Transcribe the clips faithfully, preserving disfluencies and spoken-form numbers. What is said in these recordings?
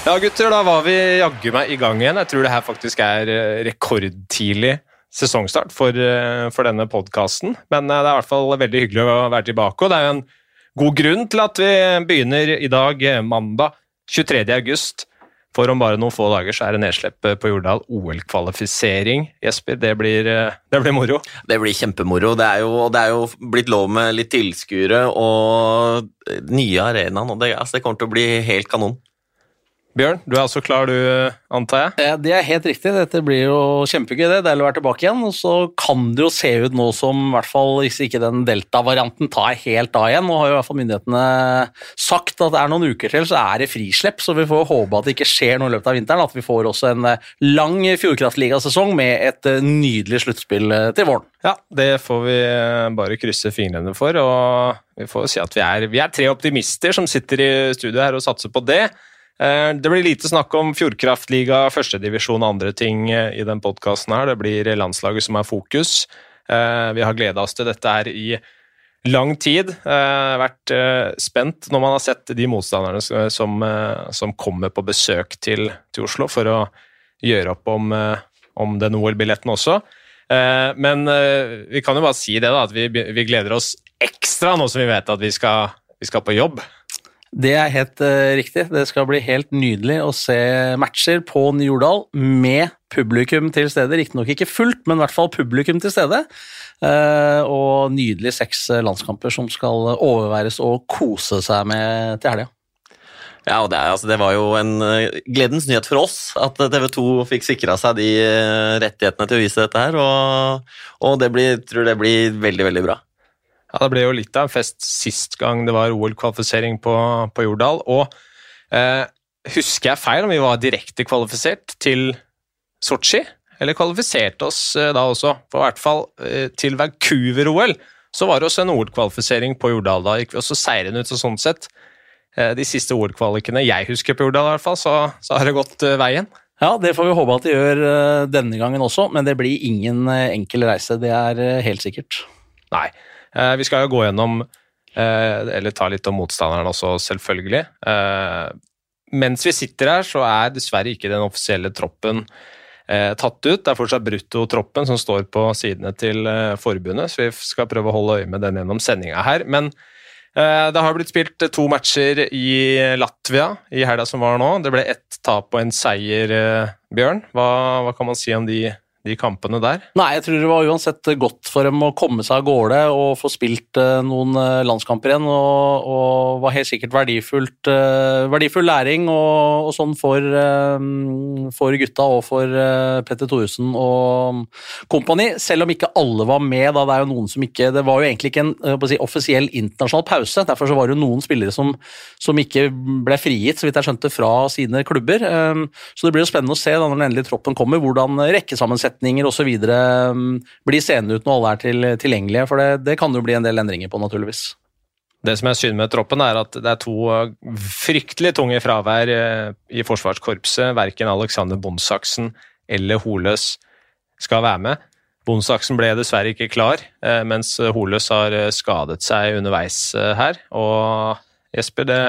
Ja, gutter, da var vi jaggu meg i gang igjen. Jeg tror det her faktisk er rekordtidlig sesongstart for, for denne podcasten. Men det er i hvert fall veldig hyggelig å være tilbake, og det er jo en god grunn til at vi begynner i dag, mandag tjuetredje august. For om bare noen få dager så er det nedslipp på Jordal O L-kvalifisering. Jesper, det blir, det blir moro. Det blir kjempemoro. Det er jo, det er jo blitt lov med litt tilskuere og nye arenaen, og det, altså det kommer til å bli helt kanon. Bjørn, du er også klar, du, antar jeg? Ja, det er helt riktig. Dette blir jo kjempegøy, det. Det er å være tilbake igjen, og så kan det jo se ut nå som, i hvert fall hvis ikke den Delta-varianten tar helt av igjen. Nå har jo i hvert fall myndighetene sagt at det er noen uker til, så er det frislepp, så vi får håpe at det ikke skjer noe i løpet av vinteren, at vi får også en lang Fjordkraftliga-sesong med et nydelig sluttspill til våren. Ja, det får vi bare krysse fingrene for, og vi får si at vi er, vi er tre optimister som sitter i studio her og satser på det. Det blir lite snakk om Fjordkraftliga, første divisjon og andre ting i den podcasten her. Det blir landslaget som er fokus. Vi har gledet oss til dette her i lang tid. Vært spent når man har sett de motstanderne som, som kommer på besøk til, til Oslo for å gjøre opp om, om den O L-billetten også. Men vi kan jo bare si det da, at vi, vi gleder oss ekstra nå som vi vet at vi skal, vi skal på jobb. Det er helt uh, riktig. Det skal bli helt nydelig å se matcher på Jordal med publikum til stede. Riktig nok ikke fullt, men i hvert fall publikum til stede. Uh, og nydelig seks landskamper som skal overværes og kose seg med til helga. Ja, og det, er, altså, det var jo en uh, gledens nyhet for oss at T V to fikk sikret seg de uh, rettighetene til å vise dette her, og, og det blir, tror det blir veldig, veldig bra. Ja, det ble jo litt av en fest sist gang det var O L-kvalifisering på, på Jordal, og eh, husker jeg feil om vi var direkte kvalifisert til Sochi, eller kvalifiserte oss eh, da også, for i hvert fall eh, til Vancouver-O L, så var det også en O L-kvalifisering på Jordal, da gikk vi også seirende ut og sånn sett. Eh, de siste O L-kvalikene jeg husker på Jordal i hvert fall, så, så har det gått eh, veien. Ja, det får vi håpe at de gjør uh, denne gangen også, men det blir ingen uh, enkel reise, det er uh, helt sikkert. Nei. Vi skal jo gå gjennom, eller ta litt om motstanderen også, selvfølgelig. Mens vi sitter her, så er dessverre ikke den offisielle troppen tatt ut. Det er fortsatt bruttotroppen som står på sidene til forbundet, så vi skal prøve å holde øye med den gjennom sendingen her. Men det har blitt spilt to matcher i Latvia i helga som var nå. Det ble ett tap og en seier, Bjørn. Hva, hva kan man si om de de kampene der? Nei, jeg tror det var uansett godt for dem å komme seg av gårde og få spilt uh, noen uh, landskamper igjen, og, og var helt sikkert verdifullt, uh, verdifull læring og, og sånn for, uh, for gutta og for uh, Petter Thoresen og kompani, selv om ikke alle var med da. Det er jo noen som ikke, det var jo egentlig ikke en uh, si, offisiell internasjonal pause, derfor så var det jo noen spillere som, som ikke ble frigitt, så vidt jeg skjønte, fra sine klubber. Um, så det blir jo spennende å se da når den endelige troppen kommer, hvordan rekkesammensetning og så videre blir seende ut når alle er til, tilgjengelige, for det, det kan jo bli en del endringer på, naturligvis. Det som er synd med troppen er at det er to fryktelig tunge fravær i forsvarskorpset. Hverken Alexander Bondsaksen eller Holøs skal være med. Bondsaksen ble dessverre ikke klar, mens Holøs har skadet seg underveis her, og Jesper, det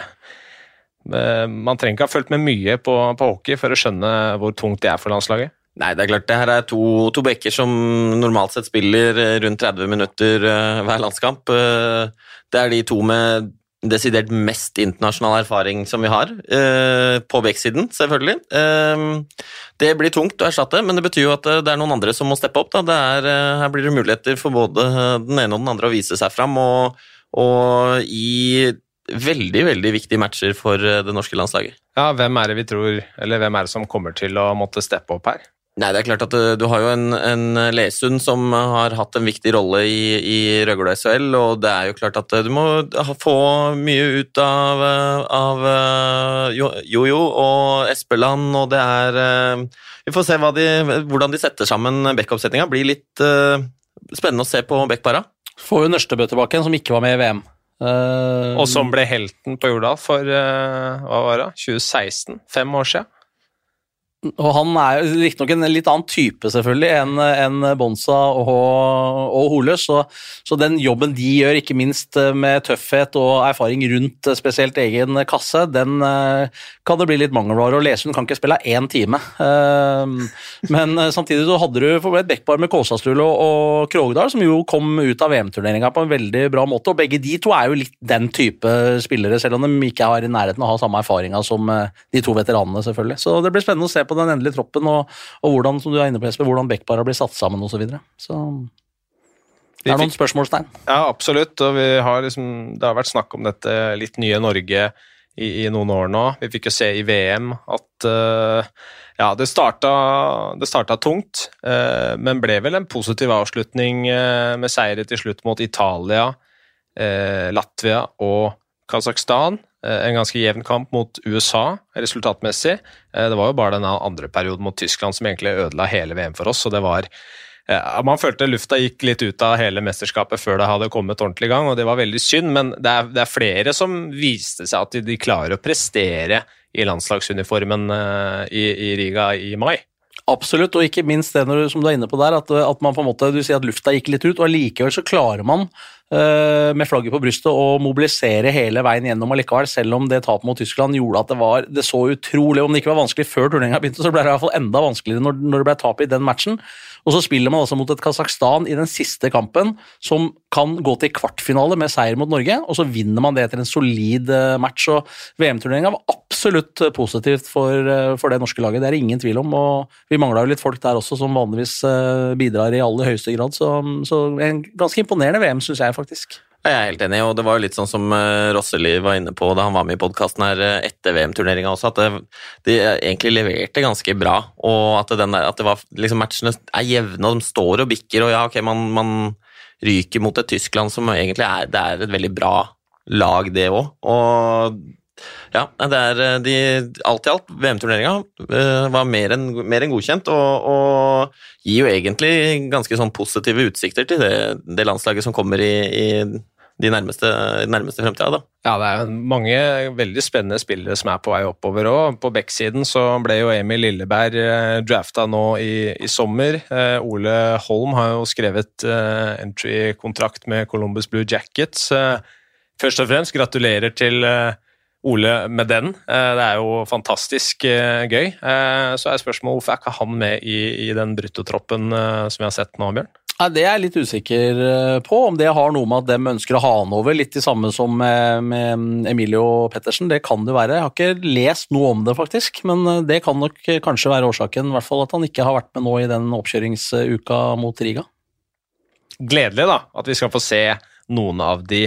man trenger ikke ha følt med mye på, på hockey for å skjønne hvor tungt det er for landslaget. Nei, det er klart, det her er to, to bekker som normalt sett spiller rundt tretti minutter uh, hver landskamp. Uh, det er de to med desidert mest internasjonal erfaring som vi har, uh, på bekksiden, selvfølgelig. Uh, det blir tungt å erstatte, men det betyr jo at det er noen andre som må steppe opp. Da. Det er, uh, her blir det muligheter for både den ene og den andre å vise seg fram, og, og i veldig, veldig viktige matcher for det norske landslaget. Ja, hvem er det vi tror, eller hvem er det som kommer til å måtte steppe opp her? Nei, det er klart at du har jo en, en Lesund som har hatt en viktig rolle i, i Røgård S H L, og det er jo klart at du må få mye ut av, av Jojo og Espeland, og det er vi får se hva de, hvordan de setter sammen backup-settinga. Blir litt uh, spennende å se på backpara. Får jo Nørstebø tilbake, som ikke var med i V M. Uh, og som ble helten på Jordal for uh, hva var det? tjue seksten, fem år siden. Og han er jo riktignok en litt annen type selvfølgelig enn en Bonsa og, og Holøs, så, så den jobben de gjør, ikke minst med tøffhet og erfaring rundt spesielt egen kasse, den kan det bli litt mangelvare å lese. Hun kan ikke spille én time. Men samtidig så hadde du for et backpar med Kåsastul og, og Krogdal, som jo kom ut av V M-turneringen på en veldig bra måte, og begge de to er jo litt den type spillere, selv om de ikke har i nærheten å ha samme erfaringa som de to veteranene selvfølgelig. Så det blir spennende å se på den endelige troppen, og, og hvordan, som du er inne på, Espen, hvordan backpara blir satt sammen og så videre. Så det er noen spørsmålstegn. Ja, absolutt, og vi har liksom, det har vært snakk om dette litt nye Norge i, i noen år nå. Vi fikk jo se i V M at uh, ja, det starta, det starta tungt, uh, men ble vel en positiv avslutning uh, med seire til slutt mot Italia, uh, Latvia og Kazakhstan. En ganske jevn kamp mot U S A resultatmessig. Det var jo bare den andre perioden mot Tyskland som egentlig ødela hele V M for oss, og det var, man følte lufta gikk litt ut av hele mesterskapet før det hadde kommet ordentlig i gang, og det var veldig synd, men det er, det er flere som viste seg at de, de klarer å prestere i landslagsuniformen i, i Riga i mai. Absolutt, og ikke minst det når, som du er inne på der, at, at man på en måte, du sier at lufta gikk litt ut, og allikevel så klarer man uh, med flagget på brystet å mobilisere hele veien gjennom allikevel, selv om det tapet mot Tyskland gjorde at det var, det så utrolig, om det ikke var vanskelig før turneringen begynte, så ble det i hvert fall enda vanskeligere når, når det ble tap i den matchen. Og så spiller man altså mot et Kazakhstan i den siste kampen, som kan gå til kvartfinale med seier mot Norge, og så vinner man det etter en solid match, og V M-turneringen var absolutt positivt for, for det norske laget, det er ingen tvil om, og vi manglet jo litt folk der også som vanligvis bidrar i aller høyeste grad, så, så en ganske imponerende V M, synes jeg faktisk. Jeg er helt enig, og det var jo litt sånn som Rosseli var inne på da han var med i podcasten her etter V M-turneringen også, at det, de egentlig leverte ganske bra, og at, den der, at det var, liksom, matchene er jevne, og de står og bikker, og ja, ok, man, man ryker mot et Tyskland som egentlig er, det er et veldig bra lag det også, og ja, det er de, alt i alt, V M-turneringen var mer enn, mer enn godkjent, og, og gir jo egentlig ganske sånn positive utsikter til det, det landslaget som kommer i, i de nærmeste, nærmeste fremtida da. Ja, det er mange veldig spennende spillere som er på vei oppover også. På Beck-siden så ble jo Emil Lilleberg drafta nå i, i sommer. Eh, Ole Holm har jo skrevet eh, entry-kontrakt med Columbus Blue Jackets. Eh, først og fremst gratulerer til eh, Ole med den. Eh, det er jo fantastisk eh, gøy. Eh, så er spørsmålet hvorfor er ikke han med i, i den bruttotroppen eh, som vi har sett nå, Bjørn? Ja, det er jeg litt usikker på, om det har noe med at de ønsker å ha han over, litt det samme som med, med Emilio Pettersen, det kan det være. Jeg har ikke lest noe om det faktisk, men det kan nok kanskje være årsaken, i hvert fall at han ikke har vært med nå i den oppkjøringsuka mot Riga. Gledelig da, at vi skal få se noen av de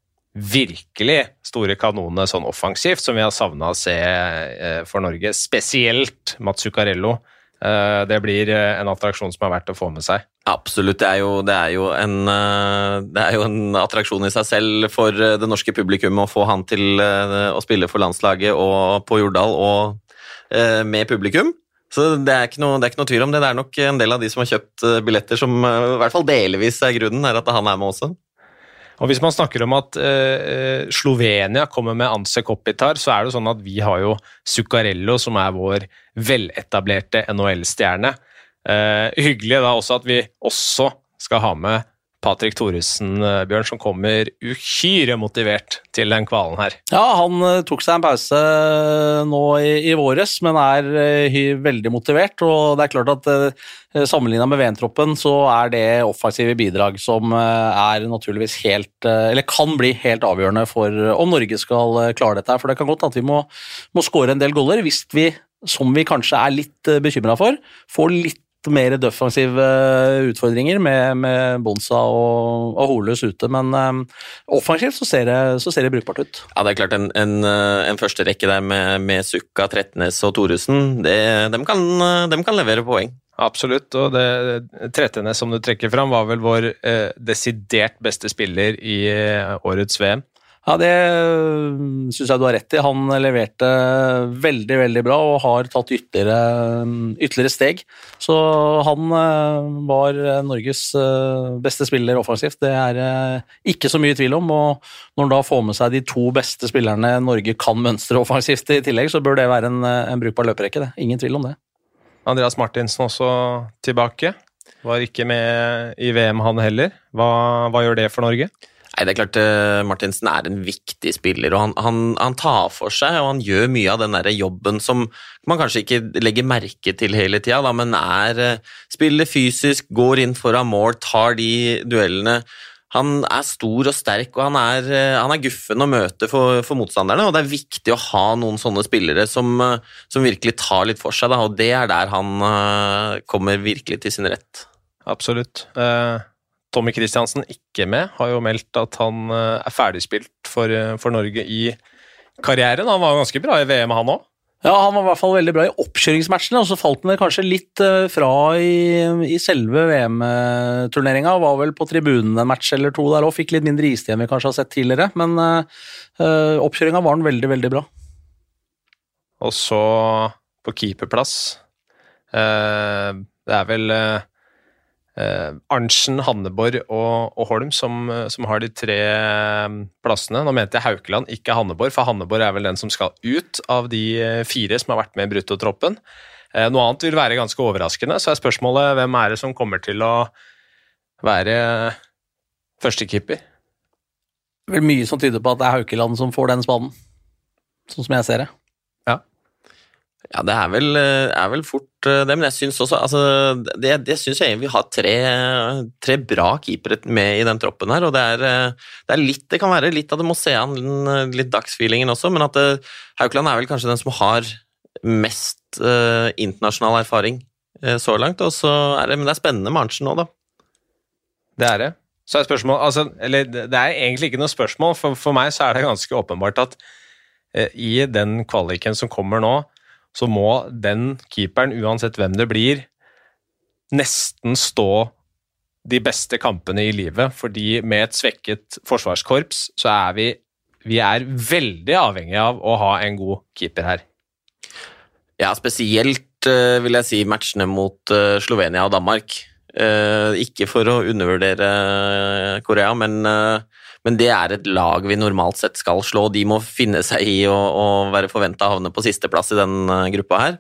virkelig store kanonene sånn offensivt, som vi har savnet å se for Norge, spesielt Mats Zuccarello. Det blir en attraksjon som er verdt å få med seg. Absolutt, det er jo, det er jo, en, det er jo en attraksjon i seg selv for det norske publikum å få han til å spille for landslaget og på Jordal og med publikum. Så det er ikke noe, det er ikke noe tvil om det. Det er nok en del av de som har kjøpt billetter som i hvert fall delvis er grunnen, er at han er med også. Og hvis man snakker om at uh, Slovenia kommer med Anse Kopitar, så er det sånn at vi har jo Zuccarello, som er vår veletablerte N H L-stjerne. Uh, hyggelig da også at vi også skal ha med Patrick Thoresen, Bjørn, som kommer uhyre motivert til den kvalen her. Ja, han tok seg en pause nå i, i våres, men er uh, veldig motivert, og det er klart at uh, sammenlignet med V M-troppen så er det offensive bidrag som uh, er naturligvis helt, uh, eller kan bli helt avgjørende for uh, om Norge skal uh, klare dette her, for det kan godt at vi må, må score en del goller hvis vi, som vi kanskje er litt uh, bekymret for, får litt mer defensive utfordringer med, med Bonsa og, og Holøs ute, men um, offensivt så ser, det, så ser det brukbart ut. Ja, det er klart en, en, en første rekke der med, med Sukka, Trettenes og Thoresen, det, de, kan, de kan levere poeng. Absolutt, og det, Trettenes som du trekker fram var vel vår eh, desidert beste spiller i eh, årets V M. Ja, det synes jeg du har rett i. Han leverte veldig, veldig bra og har tatt ytterligere, ytterligere steg. Så han var Norges beste spiller offensivt. Det er ikke så mye tvil om, og når han da får med seg de to beste spillerne Norge kan mønstre offensivt i tillegg, så bør det være en, en brukbar løperekke. Det. Ingen tvil om det. Andreas Martinsen også tilbake. Var ikke med i V M han heller. Hva, hva gjør det for Norge? Nei, det er klart Martinsen er en viktig spiller, og han, han, han tar for seg, og han gjør mye av den der jobben som man kanskje ikke legger merke til hele tiden, da, men er, spiller fysisk, går inn foran mål, tar de duellene. Han er stor og sterk, og han er, han er guffen å møte for, for motstanderne, og det er viktig å ha noen sånne spillere som, som virkelig tar litt for seg, da, og det er der han uh, kommer virkelig til sin rett. Absolutt. Uh, Tommy Kristiansen ikke med, har jo meldt at han uh, er ferdigspilt for, uh, for Norge i karrieren. Han var ganske bra i V M, han også. Ja, han var i hvert fall veldig bra i oppkjøringsmatchene, og så falt han kanskje litt uh, fra i, i selve V M-turneringen. Var vel på tribunen en match eller to der, og fikk litt mindre istid enn vi kanskje har sett tidligere, men uh, uh, oppkjøringen var han veldig, veldig bra. Og så på keeperplass, uh, det er vel... Uh, Uh, Arntzen, Hanneborg og, og Holm som, som har de tre plassene. Nå mente jeg Haukeland, ikke Hanneborg, for Hanneborg er vel den som skal ut av de fire som har vært med i bruttotroppen. Uh, noe annet vil være ganske overraskende, så er spørsmålet hvem er det som kommer til å være førstekeeper? Vel mye som tyder på at det er Haukeland som får den spaden, sånn som jeg ser det. Ja. Ja, det er vel, er vel fort det, men jeg synes også, altså, det, det synes jeg egentlig vi har tre, tre bra keepere med i den troppen her, og det er, det er litt, det kan være litt at det må se an litt dagsfeelingen også, men at det, Haukeland er vel kanskje den som har mest uh, internasjonal erfaring uh, så langt, og så er det, men det er spennende med Arntzen nå da. Det er det. Så er spørsmål, altså, eller det er egentlig ikke noe spørsmål, for, for meg så er det ganske åpenbart at uh, i den kvaliken som kommer nå, så må den keeperen, uansett hvem det blir, nesten stå de beste kampene i livet, fordi med et svekket forsvarskorps så er vi, vi er veldig avhengige av å ha en god keeper her. Ja, spesielt uh, vil jeg si matchene mot uh, Slovenia og Danmark. Uh, ikke for å undervurdere Korea, men... Uh, Men det er et lag vi normalt sett skal slå. De må finne seg i å, å være forventet å havne på sisteplass i den gruppa her.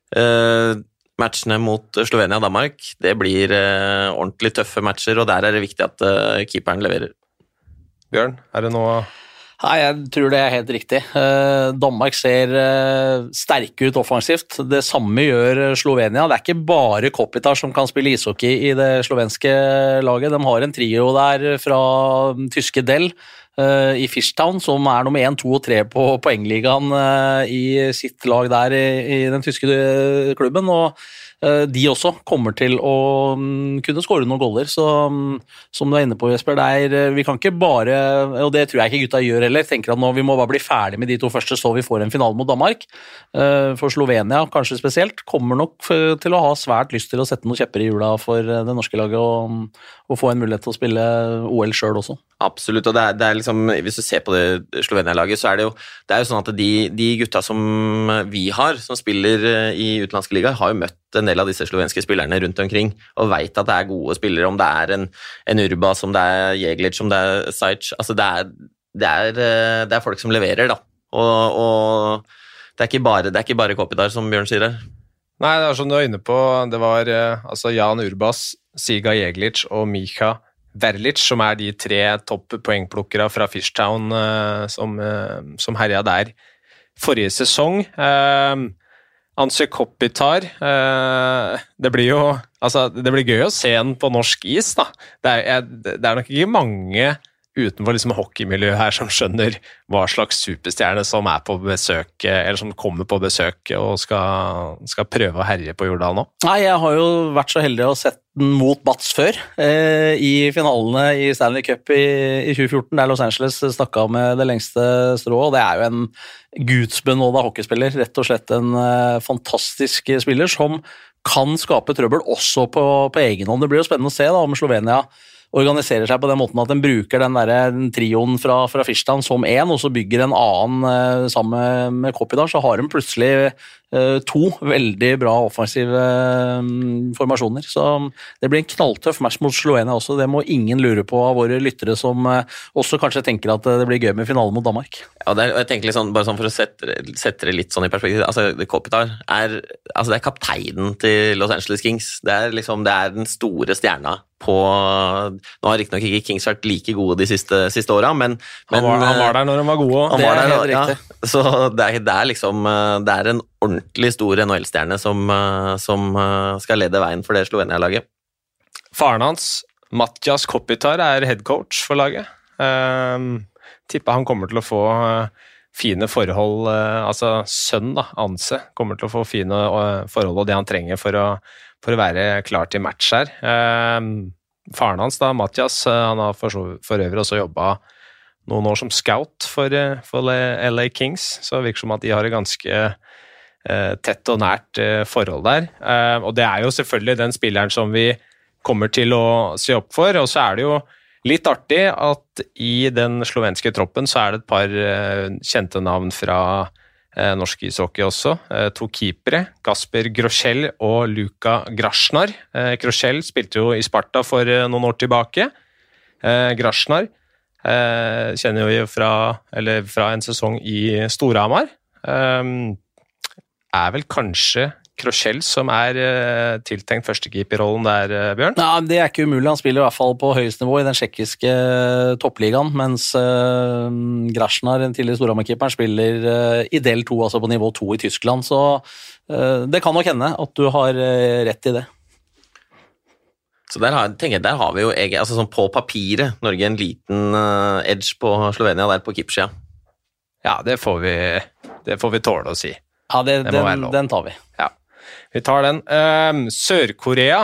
Eh, matchene mot Slovenia og Danmark, det blir eh, ordentlig tøffe matcher, og der er det viktig at eh, keeperen leverer. Bjørn, er det noe... Nei, jeg tror det er helt riktig. Eh, Danmark ser eh, sterke ut offensivt. Det samme gjør Slovenia. Det er ikke bare Kopitar som kan spille ishockey i det slovenske laget. De har en trio der fra tyske Dell eh, i Fishtown, som er nummer én, to og tre på poengligaen eh, i sitt lag der i, i den tyske klubben, og de også kommer til å kunne skåre noen goller, så som du er inne på, Jesper, det er, vi kan ikke bare, og det tror jeg ikke gutta gjør heller, tenker at nå vi må bare bli ferdig med de to første så vi får en finale mot Danmark. For Slovenia, kanskje spesielt, kommer nok til å ha svært lyst til å sette noen kjepper i hjula for det norske laget og, og få en mulighet til å spille O L selv også. Absolutt, og det er, det er liksom, hvis du ser på det Slovenia-laget, så er det jo, det er jo sånn at de, de gutta som vi har, som spiller i utenlandske liga, har jo møtt en del av disse slovenske spillerne rundt omkring, og vet at det er gode spillere, om det er en, en Urbas, om det er Jeglic, om det er Sajc, altså det er, det, er, det er folk som leverer da, og, og det er ikke bare, det er ikke bare Kopitar, som Bjørn sier her. Nei, det er som du var inne på, det var altså Jan Urbas, Siga Jeglic og Micha Verlic, som er de tre topp poengplukkere fra Fishtown uh, som, uh, som herja der forrige sesong. Uh, Ansje Kopitar, uh, det blir jo altså, det blir gøy å se en på norsk is, da. Det er, jeg, det er nok ikke mange utenfor liksom hockeymiljøet her som skjønner hva slags superstjerne som er på besøk, eller som kommer på besøk og skal, skal prøve å herje på Jordal nå. Nei, jeg har jo vært så heldig å sett den mot Bats før, eh, i finalene i Stanley Cup i, i tjue fjorten, der Los Angeles stakk av med det lengste strået, og det er jo en gudsbenådet hockeyspiller, rett og slett en eh, fantastisk spiller som kan skape trøbbel også på, på egen hånd. Det blir jo spennende å se da, om Slovenia organiserer seg på den måten at den bruker den der den trioen fra, fra Fishtown som en, og så bygger en annen eh, sammen med Kopitar, så har de plutselig to veldig bra offensive formasjoner. Så det blir en knalltøff match mot Slovenia også. Det må ingen lure på av våre lyttere som også kanskje tenker at det blir gøy med finale mot Danmark. Ja, det er, jeg tenker litt sånn, bare sånn for å sette, sette det litt sånn i perspektiv, altså Kopitar er, altså det er kapteinen til Los Angeles Kings. Det er liksom, det er den store stjerna på, nå har riktig nok ikke Kings vært like gode de siste, siste åra, men, men han, var, han var der når de var gode. Han det var er der, helt ja. riktig. Så det er, det er liksom, det er en ordentlig stor N H L-stjerne som, som skal lede veien for det Slovenia-laget. Faren hans, Matjas Kopitar, er headcoach for laget. Um, tipper han kommer til å få uh, fine forhold, uh, altså sønnen da, Anse, kommer til å få fine uh, forhold og det han trenger for å, for å være klar til match her. Um, faren hans da, Matjas, uh, han har for, for øvrig også jobbet noen år som scout for, uh, for L A Kings, så det virker som at de har et ganske uh, tett og nært uh, forhold der. Uh, og det er jo selvfølgelig den spilleren som vi kommer til å se opp for, og så er det jo litt artig at i den slovenske troppen så er det et par uh, kjente navn fra uh, norsk ishockey også. Uh, to keepere, Kasper Groschel og Luka Grasjnar. Uh, Groschel spilte jo i Sparta for uh, noen år tilbake. Uh, Grasjnar uh, kjenner jo fra, eller fra en sesong i Storhamar. Um, er vel kanskje Groschel som er uh, tiltenkt førstekeeperrollen der, uh, Bjørn? Ja, det er ikke umulig. Han spiller i hvert fall på høyest nivå i den tsjekkiske uh, toppligaen, mens uh, Grasjnar, den tidligere Storhamar-keeperen, spiller uh, i del to, altså på nivå to i Tyskland. Så uh, det kan nok hende at du har uh, rett i det. Så der har, tenker jeg, der har vi jo egentlig, altså sånn på papiret, Norge en liten uh, edge på Slovenia der på keepersida. Ja, det får vi, det får vi tåle å si. Ja, det, det den, den tar vi. Ja. Vi tar den. Um, Sør-Korea,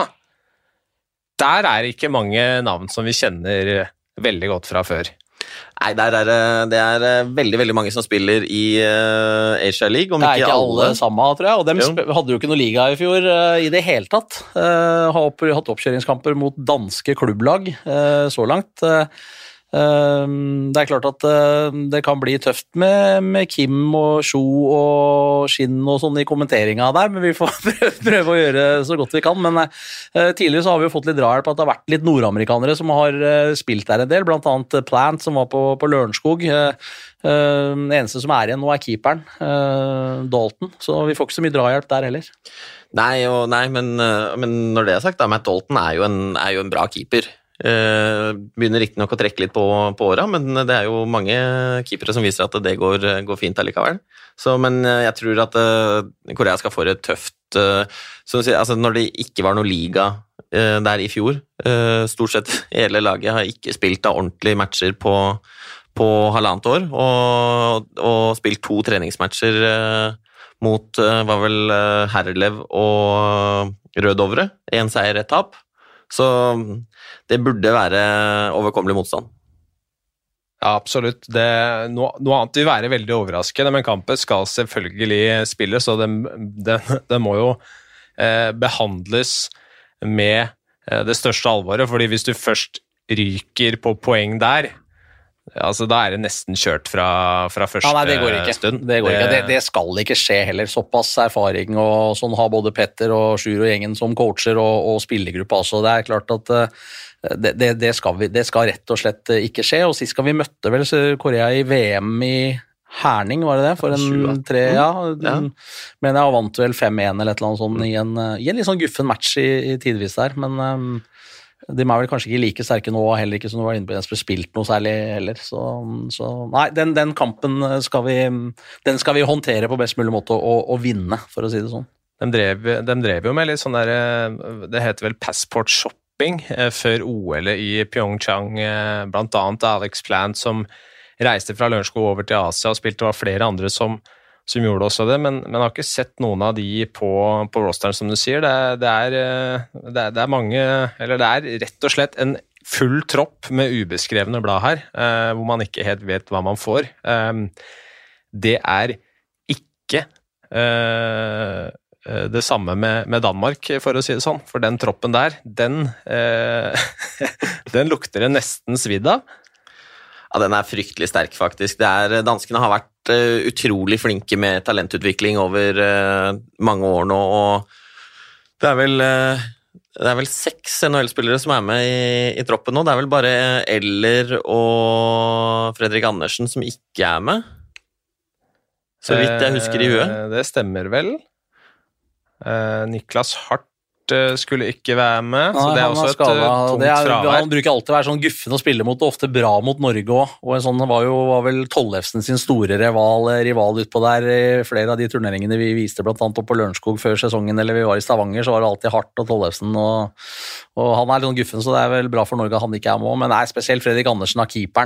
der er ikke mange navn som vi kjenner veldig godt fra før. Nei, der er det er veldig, veldig mange som spiller i uh, Asia League, om det er ikke, ikke alle. alle samme, tror jeg, og dem Jo. hadde jo ikke noe liga i fjor uh, i det hele tatt. Uh, har opp, hatt oppkjøringskamper mot danske klubblag uh, så langt. Uh, Det er klart at det kan bli tøft med, med Kim og Sjo og Skinn og sånn i kommenteringa der, men vi får prøve å gjøre så godt vi kan. Men tidligere så har vi jo fått litt drahjelp at det har vært litt nordamerikanere som har spilt der en del, blant annet Plant som var på, på Lørenskog. Det eneste som er igjen nå er keeperen, Dalton, så vi får ikke så mye drahjelp der heller. Nei, og, nei men, men når det er sagt, da, Matt Dalton er jo en, er jo en bra keeper. Uh, begynner riktig nok å trekke litt på, på åra, men det er jo mange keepere som viser at det går, går fint allikevel. Så, men jeg tror at uh, Korea skal få det tøft. Uh, så, altså, når det ikke var noe liga uh, der i fjor, uh, stort sett hele laget har ikke spilt da ordentlige matcher på, på halvannet år, og, og spilt to treningsmatcher uh, mot uh, var vel uh, Herlev og Rødovre. En seier, ett tap. Så det burde være overkommelig motstand. Ja, absolutt. Det, noe, noe annet vil være veldig overraskende, men kampen skal selvfølgelig spilles, og den, den, den må jo eh, behandles med eh, det største alvoret, fordi hvis du først ryker på poeng der, altså da er det nesten kjørt fra, fra første stund. Ja, nei, det går ikke. Stund. Det, går ikke. Det, det skal ikke skje heller. Såpass erfaring og sånn har både Petter og Sjur og gjengen som coacher og, og spillergruppe også. Det er klart at det, det, det, skal vi, det skal rett og slett ikke skje. Og sist skal vi møtte vel Korea i V M i Herning, var det det? For en tre, ja. ja. Men jeg vant vel fem én eller et eller annet sånt i en, i en litt sånn guffen match i, i tidvis der, men um, de er vel kanskje ikke like sterke nå, heller ikke som du var inne på, Jesper, spilt noe særlig heller. Så, så nei, den, den kampen skal vi, den skal vi håndtere på best mulig måte og, og vinne, for å si det sånn. De drev, de drev jo med litt sånn der, det heter vel passport shopping før O L i Pyeongchang, blant annet Alex Plant som reiste fra Lørenskog over til Asia og spilte, det var flere andre som som gjorde også det, men, men jeg har ikke sett noen av de på, på rosteren, som du sier. Det, det, er, det, er, det er mange, eller det er rett og slett en full tropp med ubeskrevne blad her, eh, hvor man ikke helt vet hva man får. Eh, det er ikke eh, det samme med, med Danmark, for å si det sånn, for den troppen der, den, eh, den lukter det nesten svidd av. Ja, den er fryktelig sterk, faktisk. Det er, danskene har vært vært uh, utrolig flinke med talentutvikling over uh, mange år nå, og det er vel, uh, det er vel seks N H L-spillere som er med i, i troppen nå. Det er vel bare Eller og Fredrik Andersen som ikke er med, så vidt jeg husker i huet. Det stemmer vel. Uh, Niklas Hart skulle ikke være med, så Nei, det er også et skada. tungt det er, fravær. Han bruker alltid å være sånn guffen å spille mot, og ofte bra mot Norge også. Og en sånn var jo var vel Tollefsen sin store rival, rival utpå der i flere av de turneringene vi viste, blant annet opp på Lørenskog før sesongen, eller vi var i Stavanger, så var det alltid Hart og Tollefsen, og, og han er litt sånn guffen, så det er vel bra for Norge at han ikke er med, men nei, spesielt Fredrik Andersen av keeperen.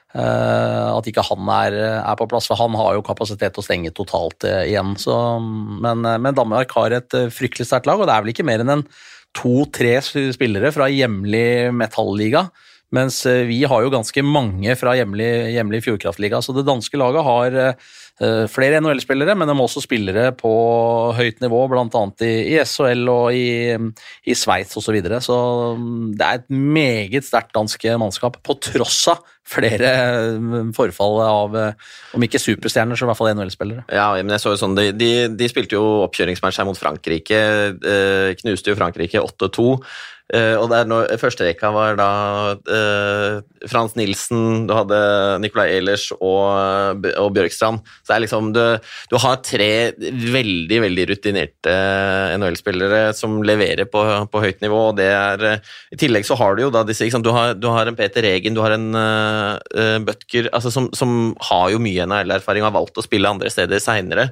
Uh, at ikke han er, er på plass, for han har jo kapasitet til å stenge totalt uh, igjen, så, men, uh, men Danmark har et uh, fryktelig sterkt lag, og det er vel ikke mer enn en to-tre spillere fra hjemlig metallliga, mens uh, vi har jo ganske mange fra hjemlig, hjemlig Fjordkraftliga, så det danske laget har uh, flere N H L-spillere, men de har også spillere på høyt nivå, blant annet i, i S H L og i, i Sveits og så videre, så um, det er et meget sterkt dansk mannskap, på tross av flere forfall av, om ikke superstjerner, så i hvert fall N H L-spillere. Ja, men jeg så jo sånn, de, de, de spilte jo oppkjøringsmatch her mot Frankrike, eh, knuste jo Frankrike åtte to, eh, og der når første rekka var da eh, Frans Nilsen, du hadde Nikolai Ehlers og, og Bjørkstrand, så det er liksom, du, du har tre veldig, veldig rutinerte N H L-spillere som leverer på, på høyt nivå, og det er, i tillegg så har du jo da disse, ikke sant, du har, du har en Peter Regen, du har en Uh, Bøtker, altså som, som har jo mye N H L-erfaring og har valgt å spille andre steder senere.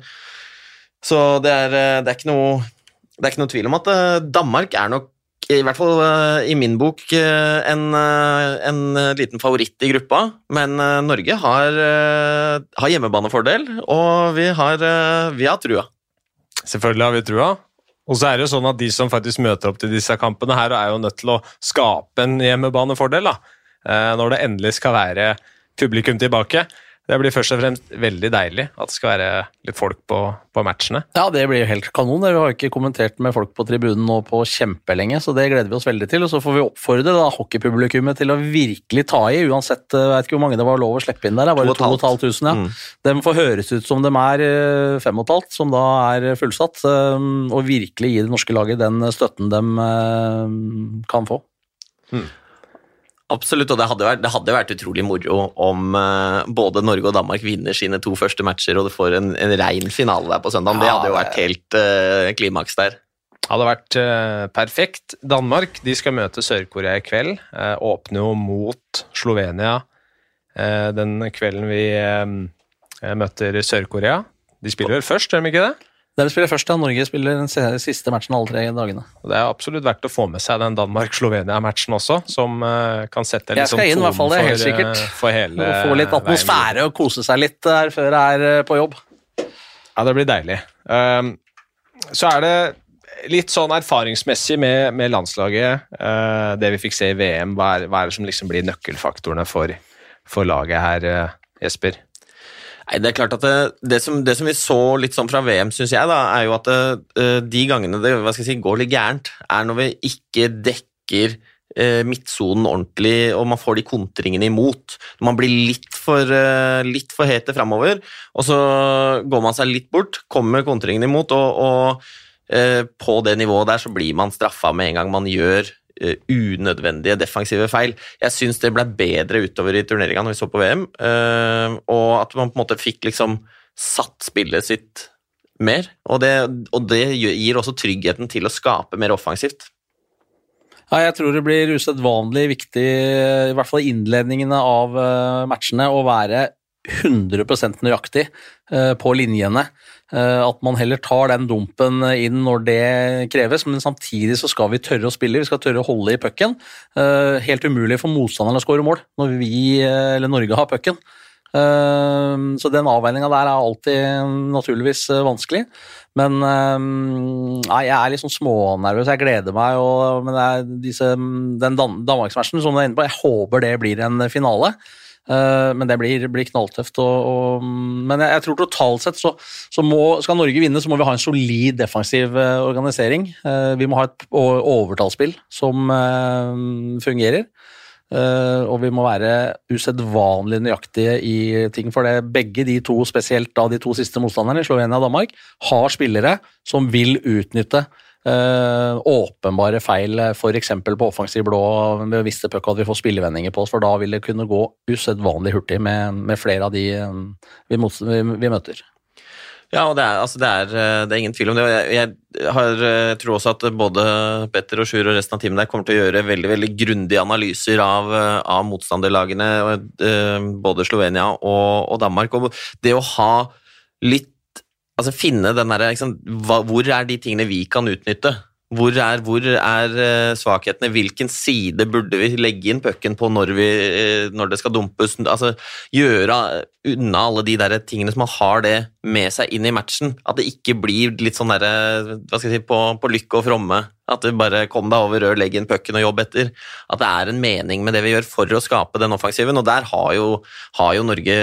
Så det er, det er ikke noe det er ikke noe tvil om at uh, Danmark er nok, i hvert fall uh, i min bok, uh, en, uh, en liten favoritt i gruppa, men uh, Norge har, uh, har hjemmebanefordel, og vi har, uh, vi har trua. Selvfølgelig har vi trua. Og så er det jo sånn at de som faktisk møter opp til disse kampene her, er jo nødt til å skape en hjemmebanefordel, da. Når det endelig skal være publikum tilbake. Det blir først og fremst veldig deilig at det skal være litt folk på, på matchene. Ja, det blir jo helt kanon. Vi har ikke kommentert med folk på tribunen nå på kjempelenge, så det gleder vi oss veldig til. Og så får vi oppfordre da hockeypublikummet til å virkelig ta i, uansett, jeg vet ikke hvor mange det var lov å slippe inn der, det var bare to og et halvt tusen, ja. Mm. De får høres ut som de er fem og et halvt, som da er fullsatt, og virkelig gi det norske laget den støtten de kan få. Mm. Absolutt, og det hadde, vært, det hadde vært utrolig moro om uh, både Norge og Danmark vinner sine to første matcher, og det får en, en ren finale der på søndag. Ja, det hadde jo vært helt uh, klimaks der. Det hadde vært uh, perfekt. Danmark, de skal møte Sør-Korea i kveld. Uh, åpner jo mot Slovenia uh, den kvelden vi uh, møter Sør-Korea. De spiller vel først, gjør de ikke det? Det spiller først, ja. Norge spiller den siste matchen alle tre dagene. Det er absolutt verdt å få med seg den Danmark-Slovenia-matchen også, som uh, kan sette litt sånn tonen for, fall, det er helt sikkert. Uh, for hele veien. Få litt atmosfære og kose seg litt her før jeg er uh, på jobb. Ja, det blir deilig. Um, så er det litt sånn erfaringsmessig med, med landslaget, uh, det vi fikk se i V M, hva er, hva er det som liksom blir nøkkelfaktorene for, for laget her, uh, Jesper? Nei, det er klart at det, det, som, det som vi så litt sånn fra V M, synes jeg da, er jo at det, de gangene det hva skal jeg si, går litt gærent, er når vi ikke dekker eh, midtsonen ordentlig, og man får de kontringene imot. Når man blir litt for, eh, litt for hete fremover, og så går man seg litt bort, kommer kontringene imot, og, og eh, på det nivået der så blir man straffet med en gang man gjør Uh, unødvendige defensive feil. Jeg synes det ble bedre utover i turneringen når vi så på V M, uh, og at man på en måte fikk liksom satt spillet sitt mer, og det, og det gir også tryggheten til å skape mer offensivt. Ja, jeg tror det blir usedvanlig viktig, i hvert fall i innledningene av uh, matchene, å være hundre prosent nøyaktig uh, på linjene. At man heller tar den dumpen inn når det kreves, men samtidig så skal vi tørre å spille, vi skal tørre å holde i pucken. Helt umulig for motstanderne å skåre mål når vi, eller Norge, har pucken. Så den avveiningen der er alltid naturligvis vanskelig, men nei, jeg er litt sånn smånervøs, jeg gleder meg, og, men det er disse, den Danmarksmatchen som du er inne på, jeg håper det blir en finale. Uh, men det blir, blir knalltøft og, og, men jeg, jeg tror totalt sett så, så må, skal Norge vinne, så må vi ha en solid defensiv uh, organisering. Uh, vi må ha et overtallsspill som uh, fungerer. uh, og vi må være usedvanlig nøyaktige i ting, for det begge de to, spesielt da de to siste motstanderne, Slovenia og Danmark, har spillere som vil utnytte uh, åpenbare feil, for eksempel på offensiv blå, med visste puck at vi får spillevendinger på oss, for da vil det kunne gå usedvanlig hurtig med, med flere av de um, vi, mot, vi, vi møter. Ja, og det er, altså det, er, det er ingen tvil om det. Jeg, jeg, har, jeg tror også at både Petter og Sjur og resten av teamet der kommer til å gjøre veldig, veldig grundige analyser av, av motstanderlagene, både Slovenia og, og Danmark. Og det å ha litt, altså finne den der, liksom, hva, hvor er de tingene vi kan utnytte? Hvor er, hvor er svakhetene? Hvilken side burde vi legge inn pucken på når, vi, når det skal dumpes? Altså, gjøre unna alle de der tingene som man har det med seg inn i matchen. At det ikke blir litt sånn der, hva skal jeg si, på, på lykke og fromme. At det bare kom deg over rør, legg inn pucken og jobb etter. At det er en mening med det vi gjør for å skape den offensiven. Og der har jo, har jo Norge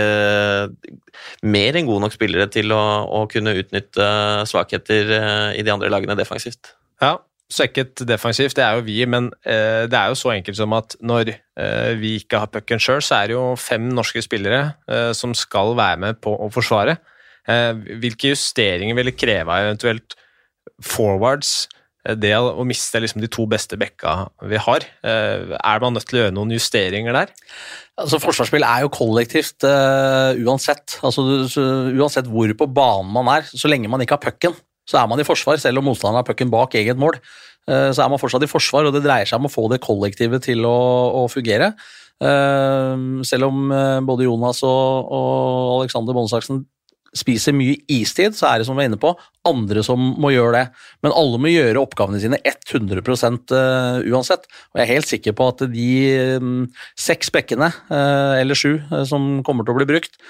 mer enn gode nok spillere til å, å kunne utnytte svakheter i de andre lagene defensivt. Ja, svekket defensivt, det er jo vi, men eh, det er jo så enkelt som at når eh, vi ikke har pucken selv, så er det jo fem norske spillere eh, som skal være med på å forsvare. Eh, hvilke justeringer vil det kreve eventuelt forwards, eh, det å miste liksom de to beste bekka vi har? Eh, er man nødt til å gjøre noen justeringer der? Altså, forsvarsspill er jo kollektivt uh, uansett. Altså, du, uansett hvor på banen man er, så lenge man ikke har pucken, så er man i forsvar, selv om motstanderen har pucken bak eget mål. Så er man fortsatt i forsvar, og det dreier seg om å få det kollektivet til å, å fungere. Selv om både Jonas og, og Alexander Bondsaksen spiser mye istid, så er det, som vi er inne på, andre som må gjøre det. Men alle må gjøre oppgavene sine hundre prosent uansett. Og jeg er helt sikker på at de seks bekkene, eller sju, som kommer til å bli brukt,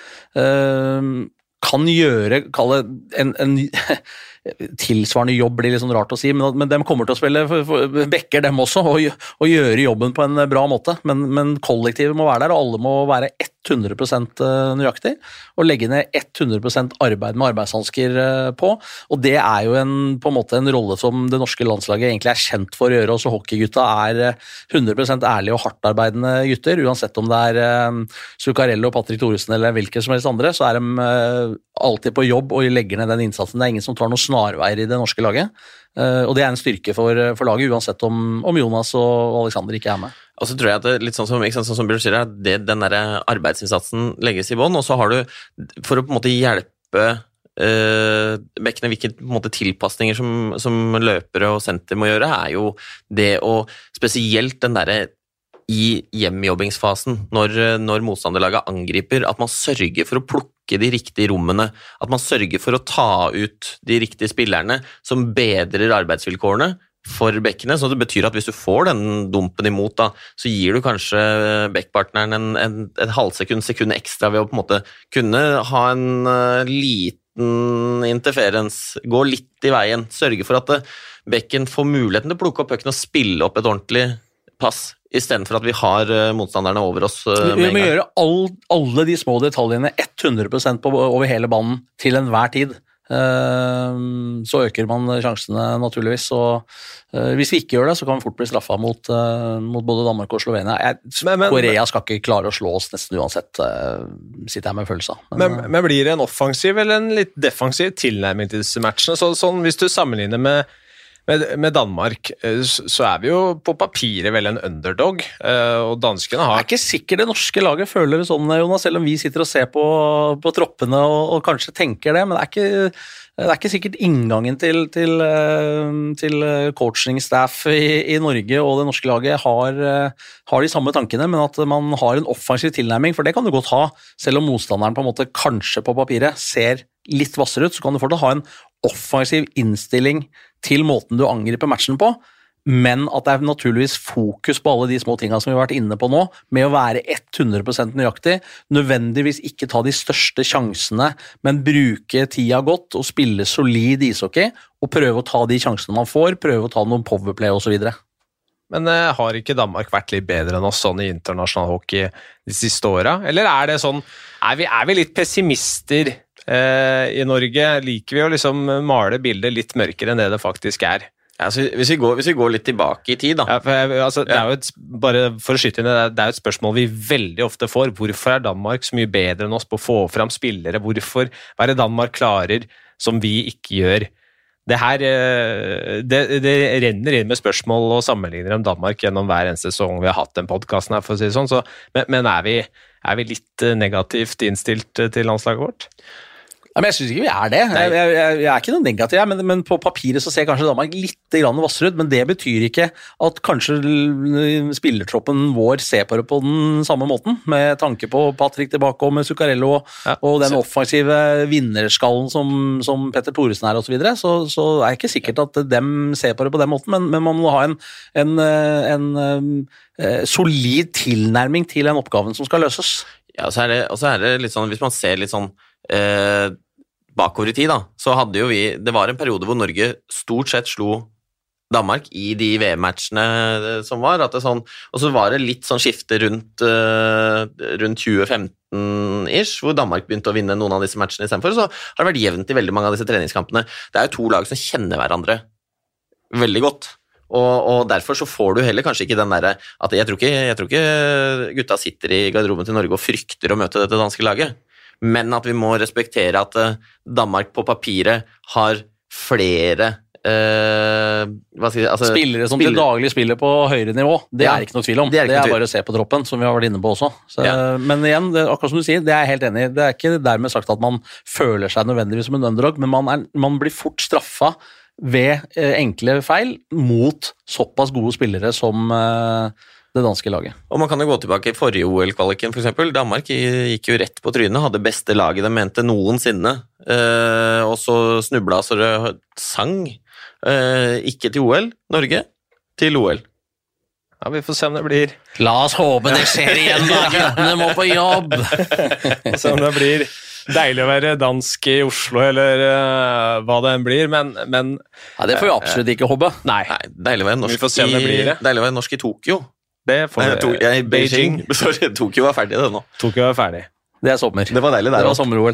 kan gjøre, kalle en, en tilsvarende jobb, blir litt sånn rart å si, men, men de kommer til å spille for, for, bekker dem også, og, og gjøre jobben på en bra måte, men, men kollektivet må være der, og alle må være hundre prosent nøyaktig, og legge ned hundre prosent arbeid med arbeidshansker på, og det er jo en, på en måte en rolle som det norske landslaget egentlig er kjent for å gjøre. Også hockeygutta er hundre prosent ærlige og hardtarbeidende gutter, uansett om det er Zuccarello, Patrick Thoresen eller hvilke som helst andre, så er de alltid på jobb og legger ned den innsatsen. Det er ingen som tar noen snarveier i det norske laget, og det er en styrke for, for laget, uansett om, om Jonas og Alexander ikke er med. Og så tror jeg at det, litt sånn som, ikke sant, sånn som Bjørn sier, at det, den der arbeidsinnsatsen legges i bånd, og så har du, for å på en måte hjelpe øh, bekkene, hvilke på en måte tilpasninger som, som løpere og senter må gjøre, er jo det å, spesielt den der i hjemjobbingsfasen, når, når motstanderlaget angriper, at man sørger for å plukke de riktige rommene, at man sørger for å ta ut de riktige spillerne som bedrer arbeidsvilkårene for bekkene, så det betyr at hvis du får den dumpen imot, da, så gir du kanskje bekkpartneren en, en, et halvsekund, sekund ekstra ved å på en måte kunne ha en uh, liten interferens, gå litt i veien, sørge for at uh, bekken får muligheten til å plukke opp pucken og spille opp et ordentlig pass, i stedet for at vi har uh, motstanderne over oss uh, med en gang. Vi må gjøre all, alle de små detaljene hundre prosent på, over hele banen til enhver tid. Så øker man sjansene naturligvis, og hvis vi ikke gjør det, så kan vi fort bli straffet mot, mot både Danmark og Slovenia. Jeg, men, men, Korea skal ikke klare å slå oss nesten uansett, sitter jeg med følelse av. Men, men, men blir det en offensiv eller en litt defensiv tilnærming til disse matchene? Så, sånn, hvis du sammenligner med Med, med Danmark, så er vi jo på papiret vel en underdog, og danskene har... Det er ikke sikkert det norske laget føler det sånn, Jonas, selv om vi sitter og ser på, på troppene og, og kanskje tenker det, men det er ikke, det er ikke sikkert inngangen til, til, til coaching-staff i, i Norge og det norske laget har, har de samme tankene, men at man har en offensiv tilnærming, for det kan du godt ha, selv om motstanderen på en måte kanskje på papiret ser litt vassere ut, så kan du fortsatt ha en offensiv innstilling til måten du angriper matchen på, men at det er naturligvis fokus på alle de små tingene som vi har vært inne på nå, med å være hundre prosent nøyaktig, nødvendigvis ikke ta de største sjansene, men bruke tida godt og spille solid ishockey, og prøve å ta de sjansene man får, prøve å ta noen powerplay og så videre. Men uh, har ikke Danmark vært litt bedre enn oss sånn i internasjonal hockey de siste årene? Eller er det sånn, er vi, er vi litt pessimister uh, i Norge? Liker vi å liksom male bildet litt mørkere enn det det faktisk er? Ja, altså, hvis, vi går, hvis vi går litt tilbake i tid, da. Ja, for jeg, altså, det er jo et, bare for å skyte inn, det er jo et spørsmål vi veldig ofte får. Hvorfor er Danmark så mye bedre enn oss på å få fram spillere? Hvorfor, hva er det Danmark klarer som vi ikke gjør? Det her, det, det renner inn med spørsmål og sammenligner om Danmark gjennom hver eneste sesong vi har hatt den podcasten her, for å si det sånn. Så, men men er, vi, er vi litt negativt innstilt til landslaget vårt? Ja, men jeg synes ikke vi er det. Jeg, jeg, jeg, jeg er ikke noe negativ, men, men på papiret så ser kanskje Danmark litt grann vassere ut, men det betyr ikke at kanskje spillertroppen vår ser på det på den samme måten, med tanke på Patrick tilbake og med Zuccarello ja, og den så. offensive vinnerskallen som, som Petter Thoresen er og så videre, så, så er det ikke sikkert at dem ser på det på den måten, men, men man må ha en, en, en, en, en solid tilnærming til den oppgaven som skal løses. Ja, og så er det, og så er det litt sånn, hvis man ser litt sånn Eh, bakover i tid da, så hadde jo vi, det var en periode hvor Norge stort sett slo Danmark i de V M-matchene som var, at det sånn, og så var det litt sånn skifte rundt, uh, rundt tjue femten-ish, hvor Danmark begynte å vinne noen av disse matchene i stedet for, så har det vært jevnt i veldig mange av disse treningskampene. Det er jo to lag som kjenner hverandre veldig godt. Og, og derfor så får du heller kanskje ikke den der, at jeg tror ikke, jeg tror ikke gutta sitter i garderoben til Norge og frykter å møte dette danske laget. Men at vi må respektere at Danmark på papiret har flere eh, hva skal jeg, altså, spillere som spillere. til daglig spiller på høyere nivå. Det ja, er ikke noe tvil om. Det er, det er bare å se på troppen, som vi har vært inne på også. Så, ja. Men igjen, det, akkurat som du sier, det er jeg helt enig i. Det er ikke dermed sagt at man føler seg nødvendigvis som en underdog, men man, er, man blir fort straffa ved eh, enkle feil mot såpass gode spillere som eh, det danske laget. Og man kan jo gå tilbake i forrige O L-kvaliken for eksempel. Danmark gikk jo rett på trynet, hadde beste laget de mente noensinne, eh, og så snubla så det sang. Eh, ikke til O L, Norge, til O L. Ja, vi får se om det blir. La oss håpe det skjer igjen da, guttene må på jobb. Og se om det blir deilig å være dansk i Oslo, eller uh, hva det enn blir, men... men ja, det får vi absolutt ikke håpe. Nei, Nei deilig å være norsk, vi får se om det blir det. Deilig å være norsk i Tokyo. Det får vi. To, jeg, Beijing. Beijing. Sorry, Tokyo var ferdig det nå. Tokyo var ferdig. Det er sommer. Det var deilig der. Det var sommer-O L.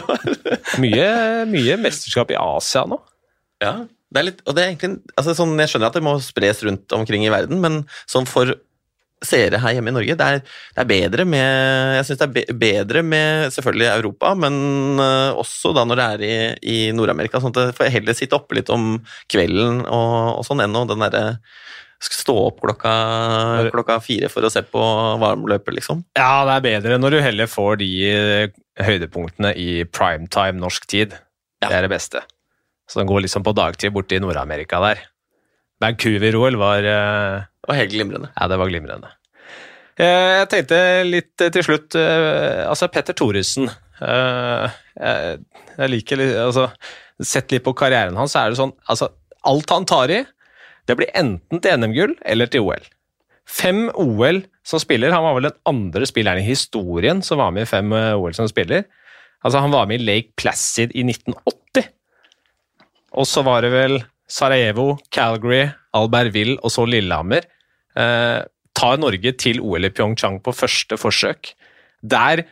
mye, mye mesterskap i Asia nå. Ja, det er litt, og det er egentlig, altså sånn, jeg skjønner at det må spres rundt omkring i verden, men sånn for seere her hjemme i Norge, det er, det er bedre med, jeg synes det er be, bedre med selvfølgelig Europa, men uh, også da når det er i, i Nord-Amerika, sånn at det får heller sitte oppe litt om kvelden og, og sånn ennå, den der skal stå opp klokka, klokka fire for å se på varmløpet, liksom. Ja, det er bedre når du heller får de høydepunktene i primetime norsk tid. Ja. Det er det beste. Så den går liksom på dagtid borte i Nord-Amerika der. Vancouver-O L var... Det var helt glimrende. Ja, det var glimrende. Jeg tenkte litt til slutt, altså Petter Thoresen, jeg, jeg liker litt, altså, sett litt på karrieren hans, så er det sånn, altså, alt han tar i, det blir enten til N M-gull eller til O L. Fem O L som spiller, han var vel den andre spilleren i historien som var med i fem O L som spiller. Altså han var med i Lake Placid i nitten åtti. Og så var det vel Sarajevo, Calgary, Albertville og så Lillehammer. Eh, tar Norge til O L i Pyeongchang på første forsøk. Der...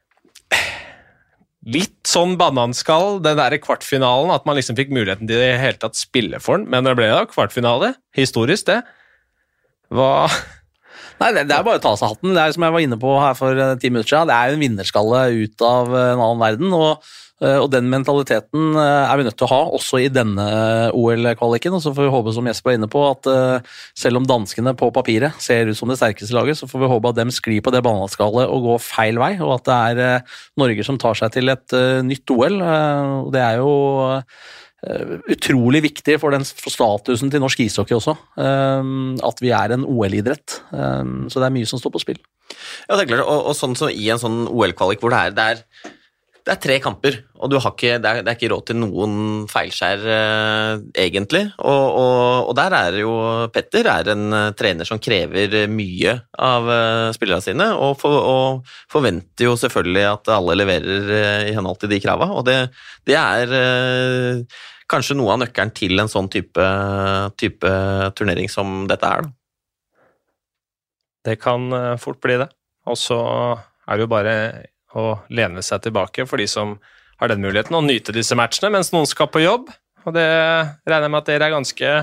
Litt sånn bananskall, den der kvartfinalen, at man liksom fikk muligheten til det hele tatt spille for den, men det ble da kvartfinale, historisk det. Hva... Nei, det, det er bare å ta seg hatten, det er som jeg var inne på her for ti minutter siden, det er jo en vinnerskalle ut av en annen verden, og, og den mentaliteten er vi nødt til å ha, også i denne O L-kvaliken, og så får vi håpe, som Jesper var inne på, at selv om danskene på papiret ser ut som det sterkeste laget, så får vi håpe at dem sklir på det banaskallet og går feil vei, og at det er Norge som tar seg til et nytt O L, og det er jo utrolig viktig for, den, for statusen til norsk ishockey også, at vi er en O L-idrett, så det er mye som står på spill. Ja, det er klart, og, og sånn som i en sånn O L-kvalik hvor det er, det er Det er tre kamper, og du har ikke, det, er, det er ikke råd til noen feilskjær eh, egentlig, og, og, og der er jo Petter er en uh, trener som krever mye av uh, spillerne sine, og, for, og forventer jo selvfølgelig at alle leverer uh, i henhold til de kravene, og det, det er uh, kanskje noe av nøkkelen til en sånn type, type turnering som dette er. Da. Det kan uh, fort bli det, og så er det jo bare å lene seg tilbake for de som har den muligheten, å nyte disse matchene mens noen skal på jobb, og det regner jeg med at dere er ganske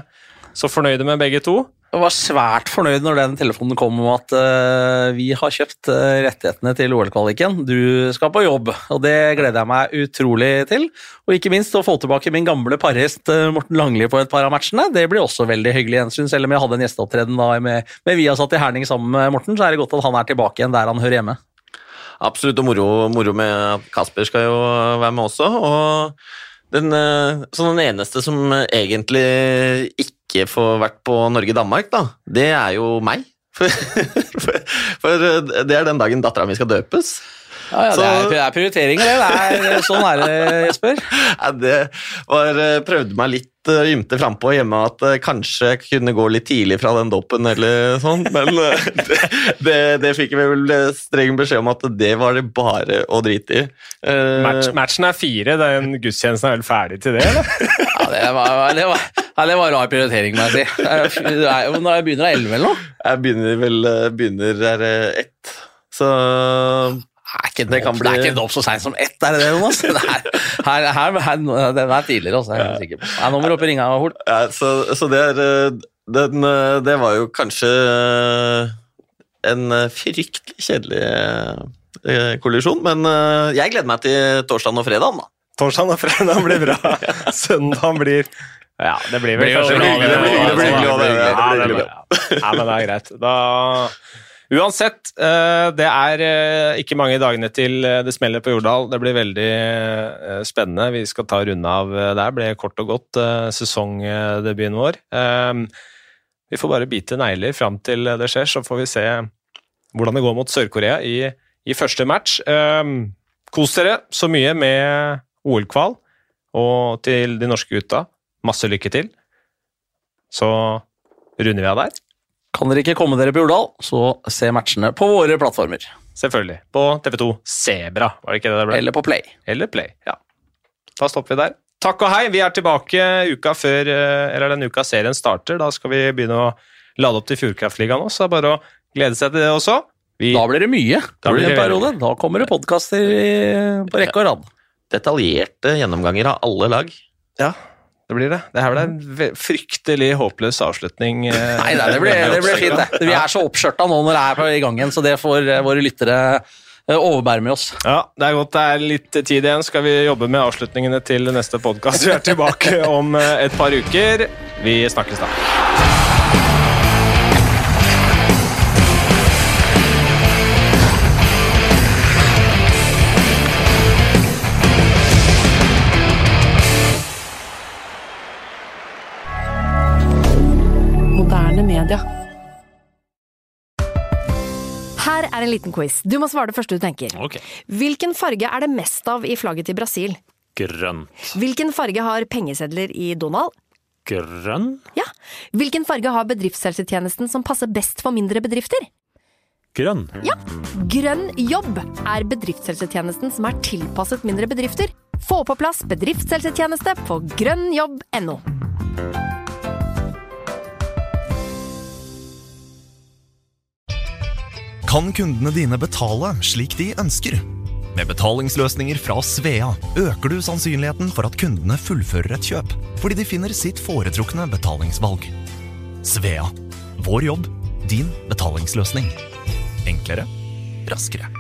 Så fornøyde med begge to. Jeg var svært fornøyd når den telefonen kom om at uh, vi har kjøpt uh, rettighetene til O L-kvaliken. Du skal på jobb, og det gleder jeg meg utrolig til. Og ikke minst å få tilbake min gamle parhest uh, Morten Langli på et par av matchene. Det blir også veldig hyggelig gjensyn, selv om jeg hadde en gjesteopptreden da med, med Viasat i Herning sammen med Morten, så er det godt at han er tilbake igjen der han hører hjemme. Absolutt, og moro, moro med Kasper skal jo være med også, og den, så den eneste som egentlig ikke ikke får vært på Norge-Danmark, da, det er jo meg. For, for, for det er den dagen datteren min skal døpes. Ja, ja, det er, det er prioriteringer, det er sånn er det, Jesper. Ja, det var, prøvde meg litt ymte frempå hjemme at kanskje jeg kunne gå litt tidlig fra den doppen eller sånn, men det, det, det fikk vi vel streng beskjed om at det var det bare å drite i. Match, matchen er fire, den gudstjenesten er vel ferdig til det, eller? Ja, det var, det var, det var rar prioritering, må jeg si. Når jeg begynner å elleve eller noe? Jeg begynner vel, begynner er ett, så... Det er ikke, det kan bli... det er ikke dopp så sent som ett, er det det, Jonas? Det er, her, her, her, den er tidligere også, jeg er sikker på. Nei, nå må du opp i ringa, Hol. Ja, så, så det er, den, det var jo kanskje en fryktelig kjedelig kollisjon, men jeg gleder meg til torsdagen og fredagen, da. Torsdagen og fredagen blir bra. Søndagen blir... Ja, det blir vel kanskje hyggelig. Det blir hyggelig. Ja, men det er greit. Da... Uansett, det er ikke mange dagene til det smeller på Jordal. Det blir veldig spennende. Vi skal ta runde av der. Det ble kort og godt sesongdebuten vår. Vi får bare bite negler frem til det skjer, så får vi se hvordan det går mot Sør-Korea i, i første match. Kos dere så mye med O L-kval, og til de norske gutta, masse lykke til. Så runder vi av der. Kan dere ikke komme dere på Jordal, så se matchene på våre plattformer. Selvfølgelig. På T V to Zebra, var det ikke det det ble? Eller på Play. Eller Play, ja. Da stopper vi der. Takk og hei, vi er tilbake uka før, eller den uka serien starter. Da skal vi begynne å lade opp til Fjordkraftligaen også, så det er bare å glede seg til det også. Vi... Da blir det mye. Da, blir det en periode. Da kommer det podcaster på rekke og rad. Detaljerte gjennomganger av alle lag. Ja, det blir det. Det her ble en fryktelig håpløs avslutning. Nei, nei det, blir, det blir fint det. Vi er så oppskjørta nå når det er på i gangen, så det får våre lyttere overbære med oss. Ja, det er godt det er litt tid igjen. Skal vi jobbe med avslutningene til neste podcast. Vi er tilbake om et par uker. Vi snakkes da. Media. Her er en liten quiz. Du må svare det første du tenker. Okay. Hvilken farge er det mest av i flagget til Brasil? Grønn. Hvilken farge har pengesedler i Donald? Grønn? Ja. Hvilken farge har bedriftshelsetjenesten som passer best for mindre bedrifter? Grønn. Ja. Grønn jobb er bedriftshelsetjenesten som er tilpasset mindre bedrifter. Få på plass bedriftshelsetjeneste på grønnjobb punktum no. Kan kundene dine betale slik de ønsker? Med betalingsløsninger fra Svea øker du sannsynligheten for at kundene fullfører et kjøp, fordi de finner sitt foretrukne betalingsvalg. Svea. Vår jobb, din betalingsløsning. Enklere, raskere.